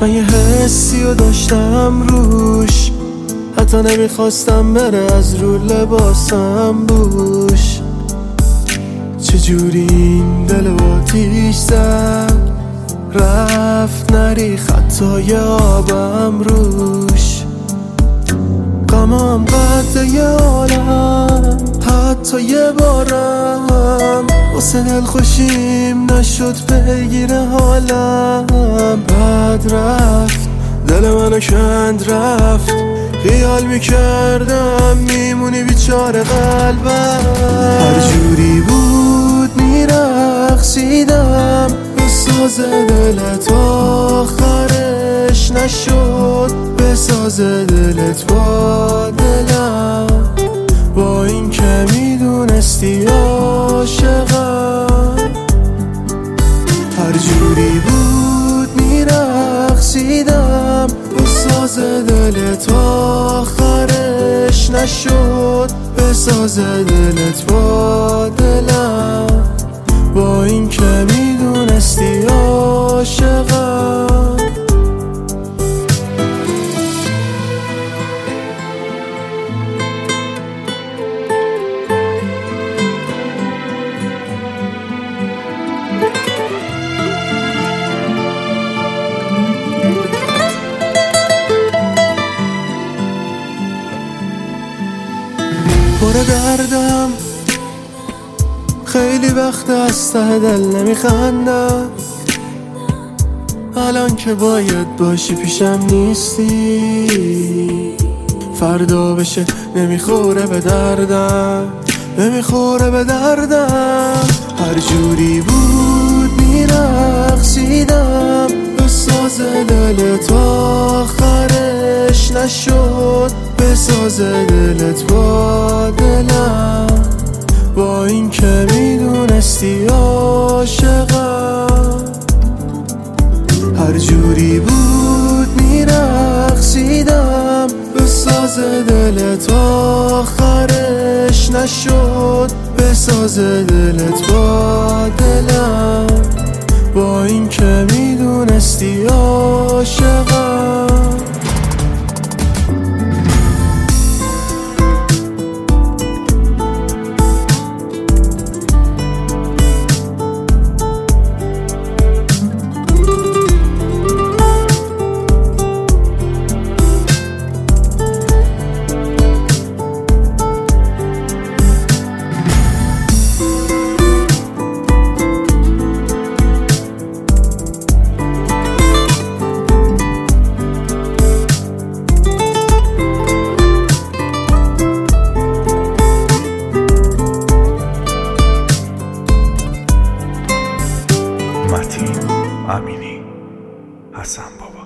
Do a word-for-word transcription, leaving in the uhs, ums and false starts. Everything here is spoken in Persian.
من یه حسی رو داشتم روش، حتی نمیخواستم بره از رو لباسم بوش. چجوری این دل و آتیش زد، رفت نری خطای آبم روش. غمام قد یه عالم، حتی یه بارم واسه دل خوشیم نشد بگیر حالم. بعد رفت دل منو کند رفت، خیال میکردم میمونی بیچاره قلبم. هر جوری بود میرقصیدم بساز دلت، آخرش نشد بساز دلت با دلم. با این که میدونستی عاشقم. هر جوری بود میرقصیدم بساز دلت، آخرش نشد بساز دلت با دلم. با این که میدونستی عاشقم. پر دردم، خیلی وقت از ته دل نمیخندم. الان که باید باشی پیشم نیستی، فردا بشه نمیخوره به دردم، نمیخوره به دردم. هر جوری بود میرقصیدم بساز دلت، آخرش نشد بساز دلت با دلم. با این که میدونستی عاشقم. هر جوری بود میرقصیدم بساز دلت، آخرش نشد بساز دلت با دلم. با این که میدونستی عاشقم. متین امینی، حسن بابا.